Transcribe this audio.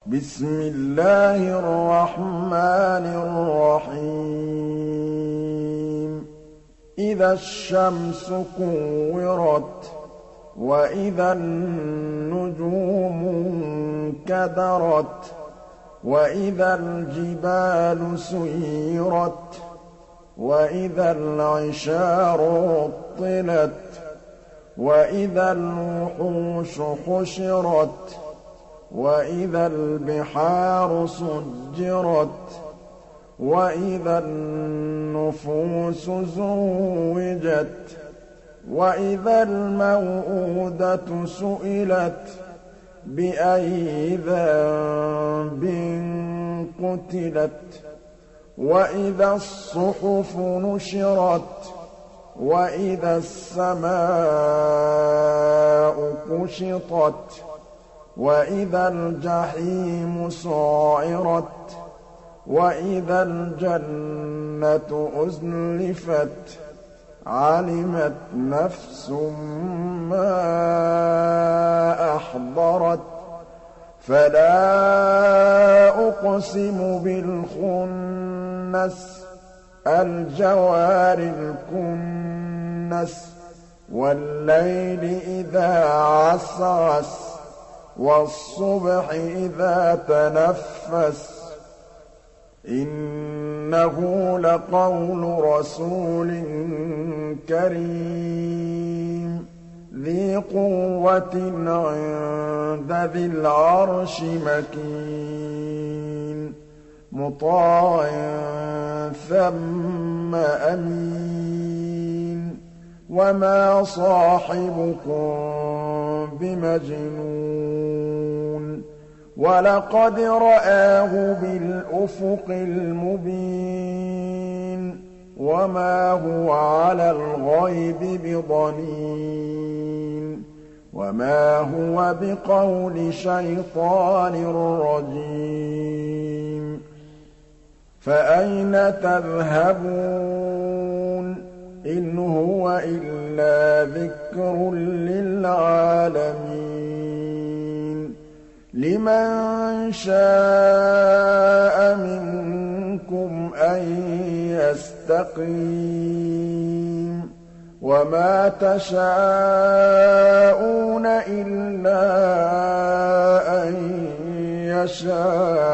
بسم الله الرحمن الرحيم إذا الشمس كورت وإذا النجوم انكدرت وإذا الجبال سيرت وإذا العشار عطلت وإذا الوحوش حشرت وإذا البحار سجرت وإذا النفوس زوجت وإذا الموءودة سئلت بأي ذنب قتلت وإذا الصحف نشرت وإذا السماء كشطت وإذا الجحيم سعرت وإذا الجنة أزلفت علمت نفس ما أحضرت فلا أقسم بالخنس الجوار الكنس والليل إذا عسعس والصبح إذا تنفس إنه لقول رسول كريم ذي قوة عند ذي العرش مكين مطاع ثم أمين وما صاحبكم بمجنون ولقد رآه بالأفق المبين وما هو على الغيب بضنين وما هو بقول شيطان رجيم فأين تذهبون إن هو إلا ذكر للعالمين لمن شاء منكم أن يستقيم وما تشاءون إلا أن يشاء